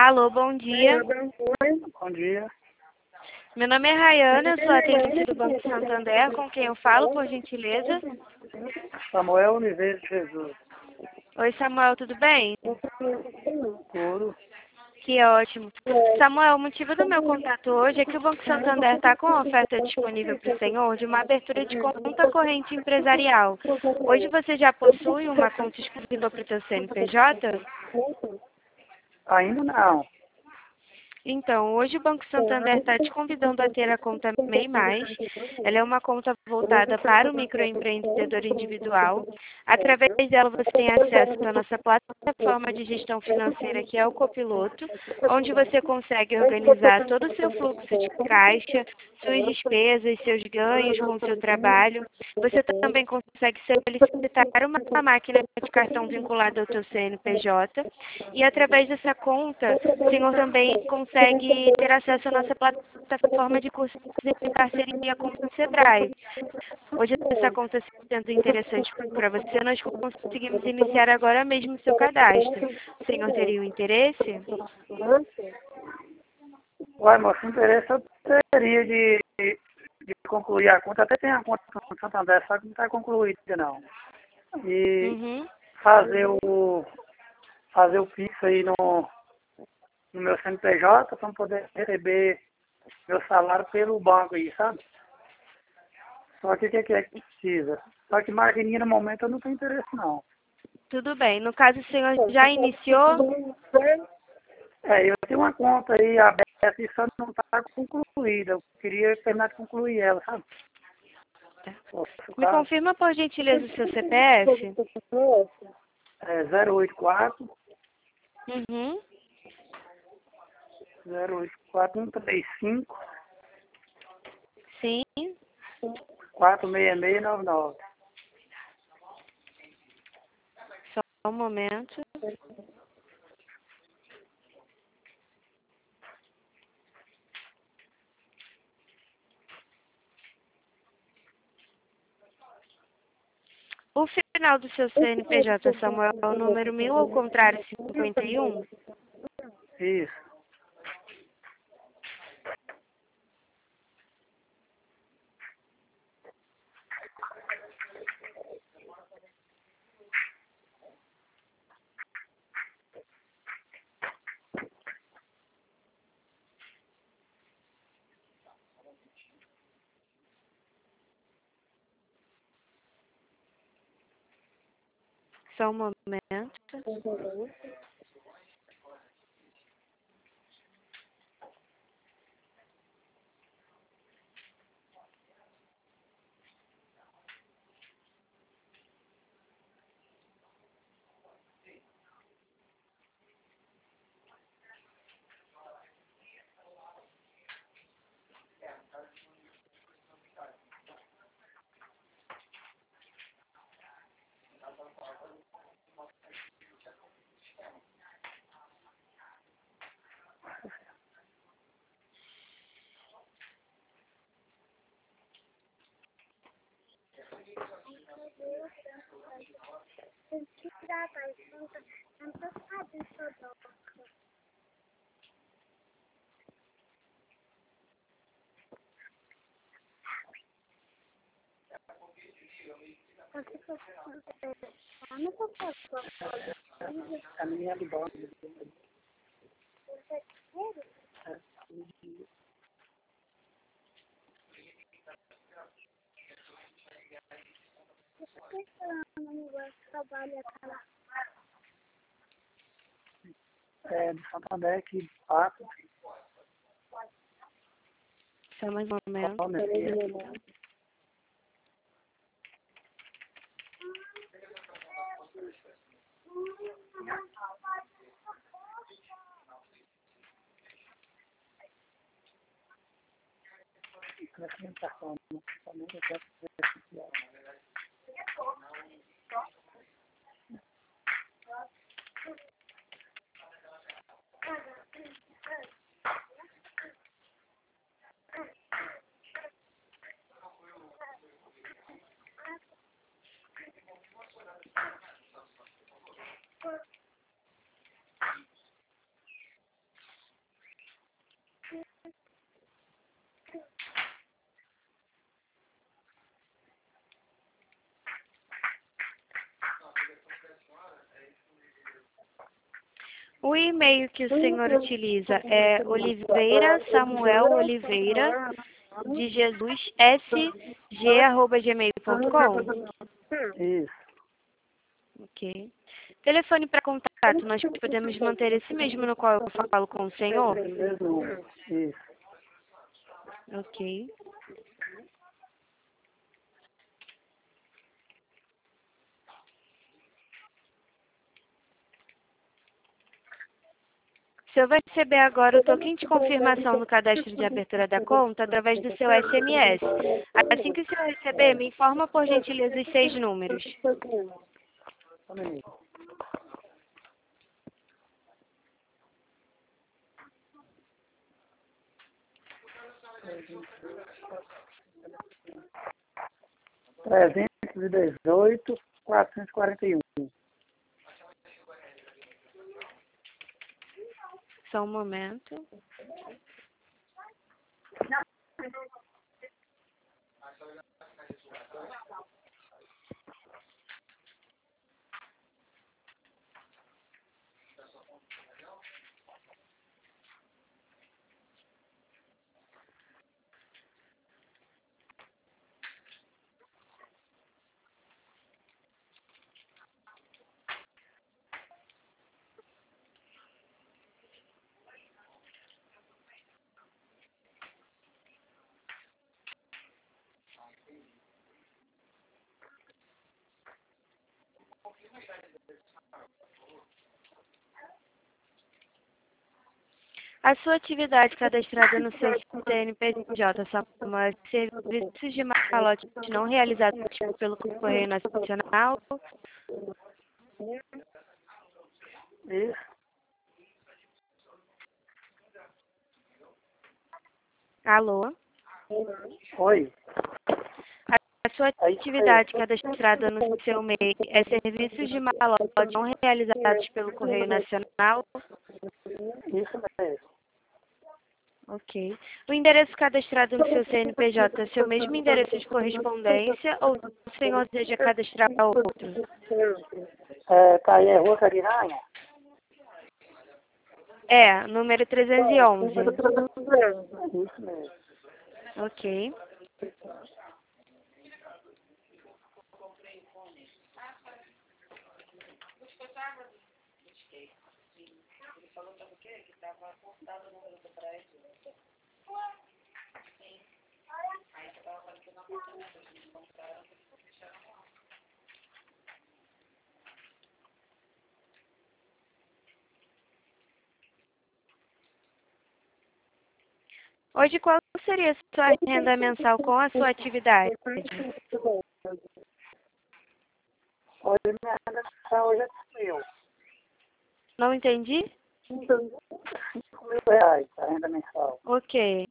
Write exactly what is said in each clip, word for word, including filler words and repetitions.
Alô, bom dia. Bom dia. Meu nome é Rayana, eu sou atendente do Banco Santander, com quem eu falo, por gentileza. Samuel Oliveira de Jesus. Oi, Samuel, tudo bem? Tudo. Que ótimo. Samuel, o motivo do meu contato hoje é que o Banco Santander está com a oferta disponível para o senhor de uma abertura de conta corrente empresarial. Hoje você já possui uma conta exclusiva para o seu C N P J? Ainda não. Então, hoje o Banco Santander está te convidando a ter a conta MEI Mais. Ela é uma conta voltada para o microempreendedor individual. Através dela você tem acesso à nossa plataforma de gestão financeira, que é o Copiloto, onde você consegue organizar todo o seu fluxo de caixa, suas despesas, seus ganhos com o seu trabalho. Você também consegue solicitar uma máquina de cartão vinculada ao seu C N P J. E através dessa conta, o senhor também consegue consegue ter acesso à nossa plataforma de cursos em parceria com o Sebrae. Hoje, essa conta sendo interessante para você, nós conseguimos iniciar agora mesmo o seu cadastro. O senhor teria o interesse? Uai, moço, interesse eu teria de, de concluir a conta. Até tem a conta no Santander, só que não está concluída, não. E Uhum. fazer o fazer o Pix aí no, no meu C N P J para poder receber meu salário pelo banco aí, sabe? Só que o que, que é que precisa? Só que maquininha no momento eu não tenho interesse, não. Tudo bem. No caso, o senhor já iniciou? É, eu tenho uma conta aí aberta e só não está concluída. Eu queria terminar de concluir ela, sabe? Posso Me ficar? confirma, por gentileza, o seu C P F? É zero oito quatro, Uhum. zero oito quatro, um três cinco, Sim. quatro seis seis nove nove. Só um momento. O final do seu C N P J, Samuel, é o número mil ou ao contrário, cinquenta e um? Isso. Só um momento. A minha é do banco. É, do Santander que passa. Só mais um momento. Ó, minha filha. Apresentação, né? Também eu quero ver. O e-mail que o senhor utiliza é Oliveira Samuel Oliveira de Jesus S G arroba gmail ponto com. Isso. Ok. Telefone para contato, nós podemos manter esse mesmo no qual eu falo com o senhor? Esse mesmo número. Isso. Ok. O senhor vai receber agora o token de confirmação no cadastro de abertura da conta através do seu S M S. Assim que o senhor receber, me informa por gentileza os seis números. Só um minuto. trezentos e dezoito, quatrocentos e quarenta e um. Só um momento. A sua atividade cadastrada no seu C N P J, Samuel, serviços de malote não realizados pelo Correio Nacional. Isso. Alô? Oi. A sua atividade cadastrada no seu M E I é serviços de malote não realizados pelo Correio Nacional. Isso mesmo. Ok. O endereço cadastrado no seu C N P J é seu mesmo endereço de correspondência ou o senhor deseja cadastrar outro? É, tá aí, é Rua Carinhanha? É, número trezentos e onze. Isso mesmo. Ok. Hoje, qual seria a sua renda mensal com a sua atividade? Hoje minha renda mensal hoje é cinco mil. Não entendi? cinco mil reais a renda mensal. Ok.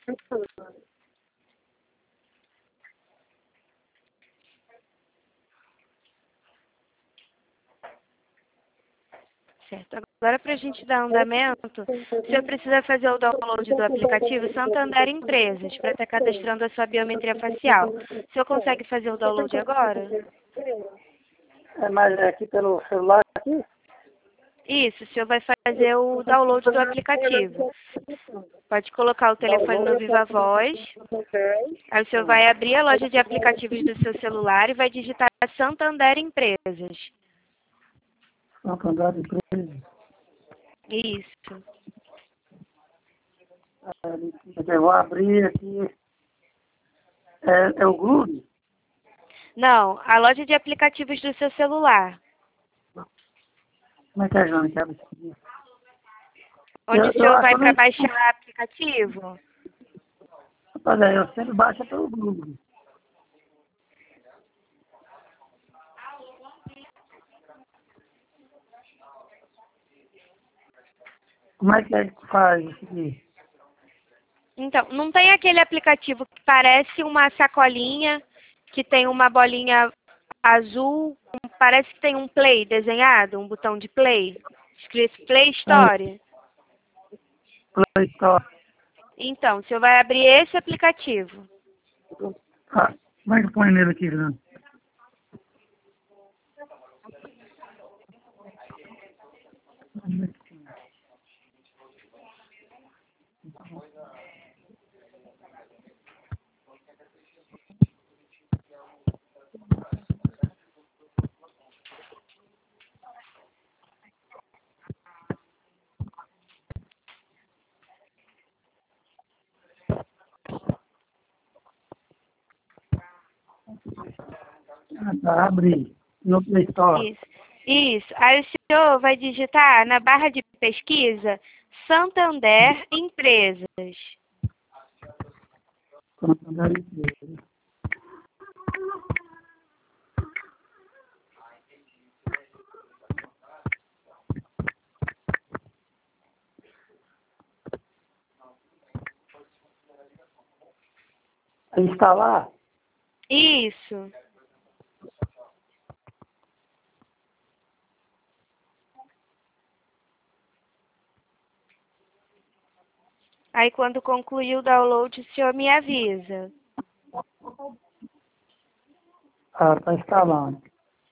Certo. Agora, para a gente dar andamento, o senhor precisa fazer o download do aplicativo Santander Empresas para estar cadastrando a sua biometria facial. O senhor consegue fazer o download agora? É, mas é aqui pelo celular aqui? Isso, o senhor vai fazer o download do aplicativo. Pode colocar o telefone no Viva Voz. Aí o senhor vai abrir a loja de aplicativos do seu celular e vai digitar Santander Empresas. Santander Empresas. Isso. É, eu vou abrir aqui. É, é o Google? Não, a loja de aplicativos do seu celular. Como é que é, Joana? Que abre isso aqui? Onde Eu, o eu senhor acho vai que eu para não... baixar aplicativo. Rapaz, é, eu sempre baixo pelo Google. Como é que é que faz isso aqui? Então, não tem aquele aplicativo que parece uma sacolinha, que tem uma bolinha azul, parece que tem um play desenhado, um botão de play, escrito Play Store. Play Store. Então, o senhor vai abrir esse aplicativo. Ah, como é que põe nele aqui, Joana? Ah, tá, abri. No Play Store. Isso. Isso. Aí o senhor vai digitar na barra de pesquisa Santander Empresas. Santander Empresas. Instalar? Isso. Aí quando concluir o download, o senhor me avisa. Ah, tá instalando.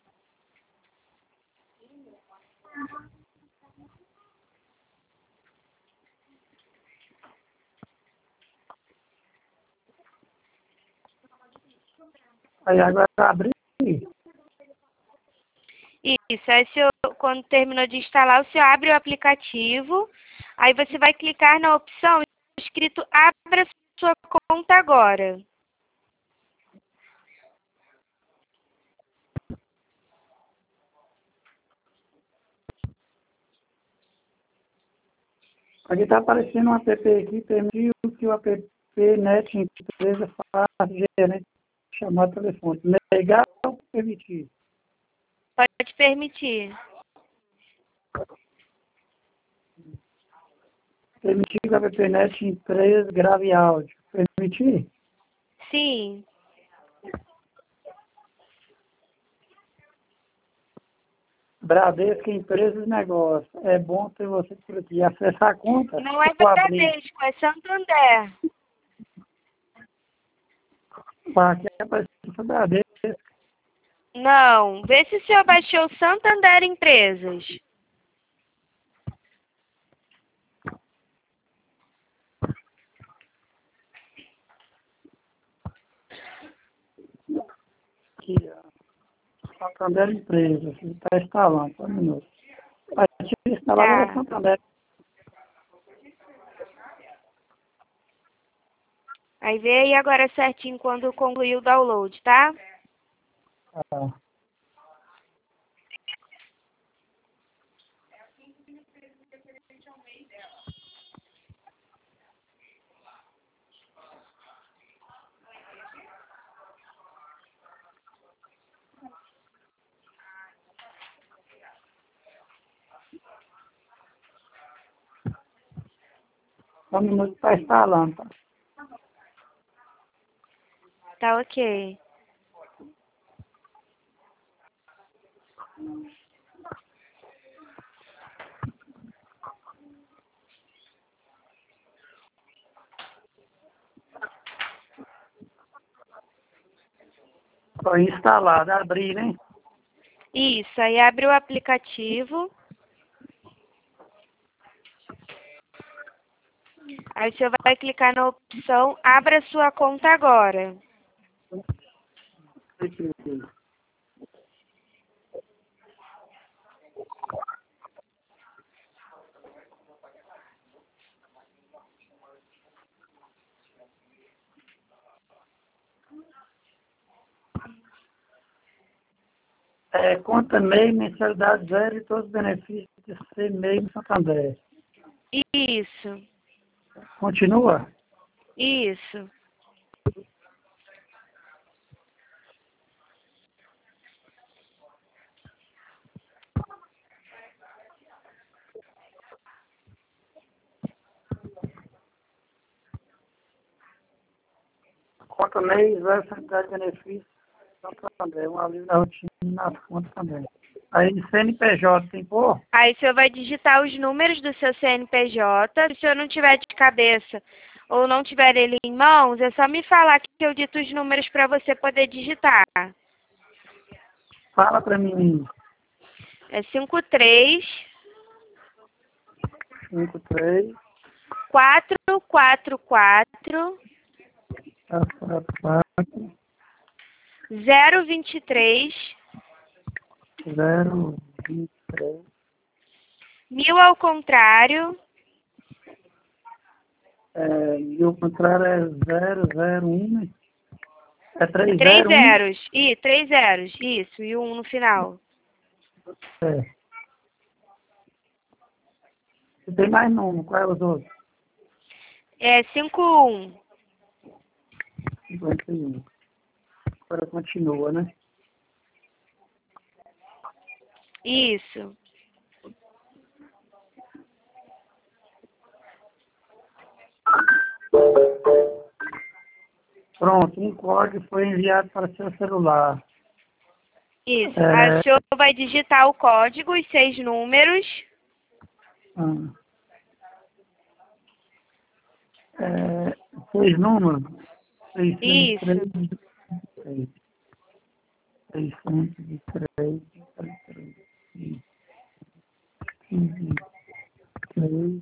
Aí agora abri. Isso, aí o senhor, quando terminou de instalar, o senhor abre o aplicativo, aí você vai clicar na opção escrito Abra sua conta agora. Aqui está aparecendo um app aqui, permitiu que o app Net Empresa faça gerente chamar telefone. Legal ou permitir? Pode permitir. Permitir que o app Net Empresa grave áudio. Permitir? Sim. Bradesco, empresas e negócios. É bom ter você por aqui. Acessar a conta. Não é Vou abrir. Bradesco, é Santander. Aqui apareceu Bradesco. Não, vê se o senhor baixou o Santander Empresas. Aqui, ó. Santander Empresas. Está instalando. Só um minuto. Aqui instalar Tá. agora Santander. Aí vê aí agora certinho quando concluir o download, tá? Ah. Só um minuto está instalando. Tá? Tá ok. Foi instalado, abrir, né? Isso, aí abre o aplicativo. Aí o senhor vai clicar na opção Abra sua conta agora. É, conta M E I, mensalidade zero e todos os benefícios de ser M E I no Santander. Isso, Continua? isso. Conta M E I, zero sanidade de benefícios no Santander. Um alívio na rotina nas contas também. Aí C N P J tem pô? Aí o senhor vai digitar os números do seu C N P J. Se o senhor não tiver de cabeça ou não tiver ele em mãos, é só me falar que eu dito os números para você poder digitar. Fala pra mim. É cinco três cinco, três, quatro quatro quatro quatro, quatro, zero vinte e três zero, vinte e três. mil ao contrário É, e o contrário é zero, zero, um, né? É três Três zero um? zeros. Ih, três zeros. Isso, e um no final. É. Você tem mais número, qual é os outros? É cinco um. cinquenta e um. Agora continua, né? Isso. Pronto, um código foi enviado para seu celular. Isso. Aí o É, senhor vai digitar o código, os seis números. ah, é, seis números. seiscentos e Isso. três. seiscentos e três. quinze, três.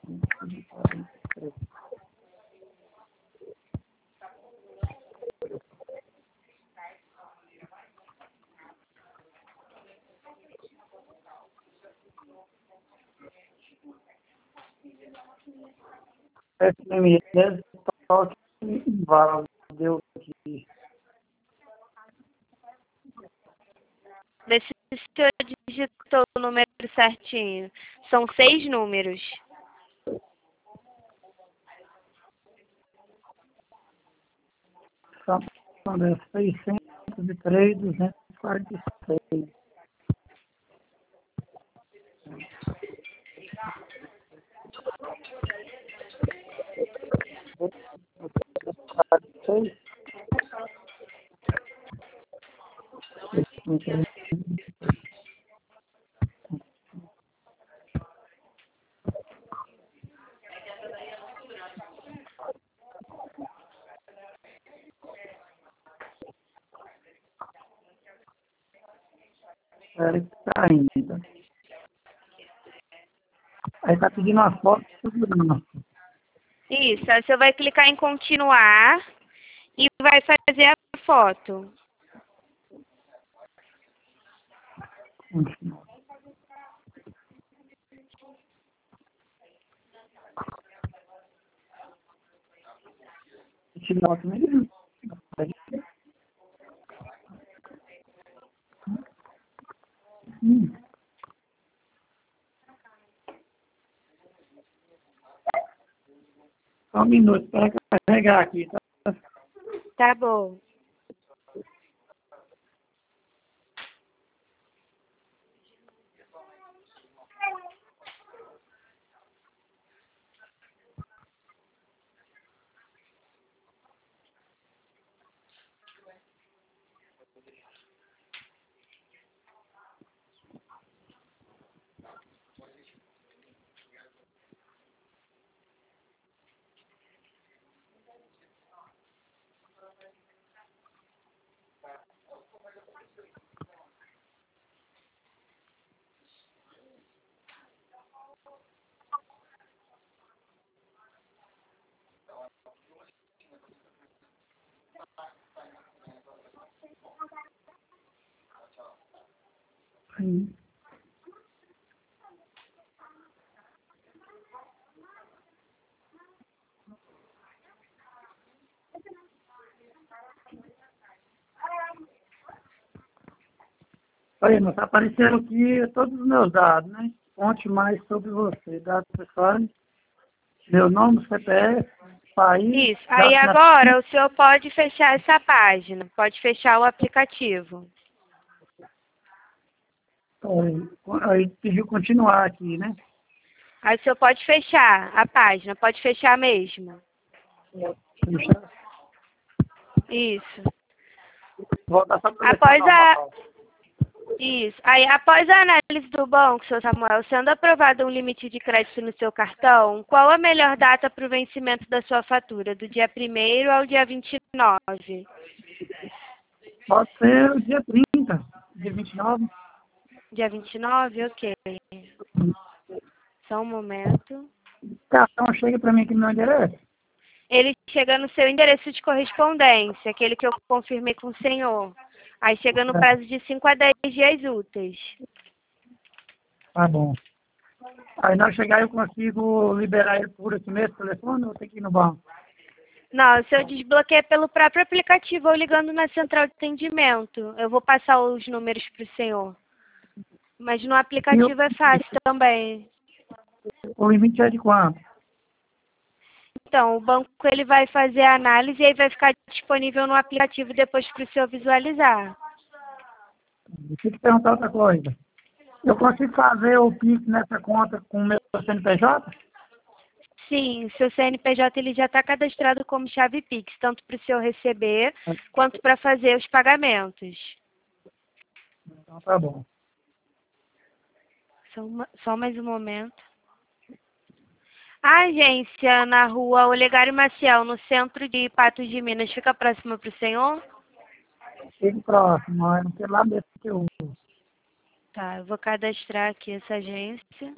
S M S, toque inválido. Deu aqui. Vê se o senhor digitou o número certinho. São seis números. Santander, seiscentos e três, duzentos e quarenta e seis. seis. Espera que tá ainda. Aí tá pedindo uma foto de segurança. Isso. Aí o senhor vai clicar em continuar e vai fazer a foto. Continua. Tirar o primeiro. Hum. Só um minuto para carregar aqui, tá? Tá bom. Sim. Olha, mas tá aparecendo aqui todos os meus dados, né? Conte mais sobre você. Dados pessoais, meu nome, C P F, país, Isso. Aí data de agora nascimento. o senhor pode fechar essa página. Pode fechar o aplicativo. Aí aí pediu continuar aqui, né? Aí o senhor pode fechar a página. Pode fechar mesmo. Deixa- Isso. Voltar só para o telefone Após a... normal. Isso. Aí, após a análise do banco, seu Samuel, sendo aprovado um limite de crédito no seu cartão, qual a melhor data para o vencimento da sua fatura? Do dia primeiro ao dia vinte e nove? Pode ser o dia trinta, dia vinte e nove. Dia vinte e nove? Ok. Só um momento. O cartão chega para mim aqui no meu endereço. Ele chega no seu endereço de correspondência, aquele que eu confirmei com o senhor. Aí chega no É, prazo de cinco a dez dias úteis. tá bom. Aí nós chegar eu consigo liberar ele por aqui mesmo, telefone, ou tem que ir no banco? Não, se eu desbloqueio pelo próprio aplicativo ou ligando na central de atendimento, eu vou passar os números para o senhor. Mas no aplicativo é fácil também. O limite é de quanto? Então, o banco ele vai fazer a análise e aí vai ficar disponível no aplicativo depois para o senhor visualizar. Deixa eu te perguntar outra coisa. Eu consigo fazer o Pix nessa conta com o meu C N P J? Sim, seu C N P J ele já está cadastrado como chave Pix, tanto para o senhor receber quanto para fazer os pagamentos. Então tá bom. Só, uma, só mais um momento. A agência na rua Olegário Maciel, no centro de Patos de Minas, fica próxima para o senhor? Fique próximo, mas não sei lá mesmo que eu uso. Tá, eu vou cadastrar aqui essa agência.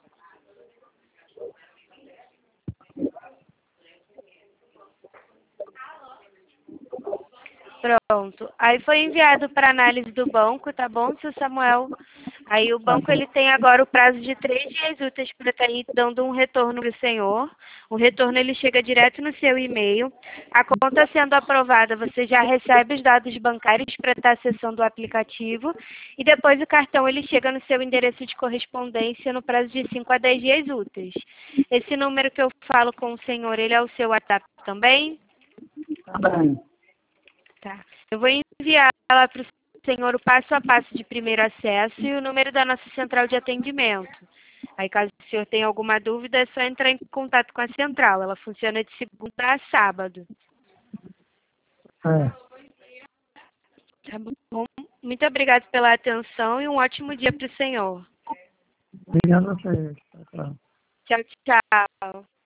Pronto. Aí foi enviado para análise do banco, tá bom, seu Samuel? Aí o banco ele tem agora o prazo de três dias úteis para estar aí dando um retorno para o senhor. O retorno ele chega direto no seu e-mail. A conta sendo aprovada, você já recebe os dados bancários para estar acessando o aplicativo. E depois o cartão ele chega no seu endereço de correspondência no prazo de cinco a dez dias úteis. Esse número que eu falo com o senhor, ele é o seu WhatsApp também? Tá bem. Tá. Eu vou enviar lá para o senhor o passo a passo de primeiro acesso e o número da nossa central de atendimento. Aí, caso o senhor tenha alguma dúvida, é só entrar em contato com a central. Ela funciona de segunda a sábado. É. Tá bom? Muito obrigada pela atenção e um ótimo dia para o senhor. Obrigado a você. Tchau, tchau. Tchau, tchau.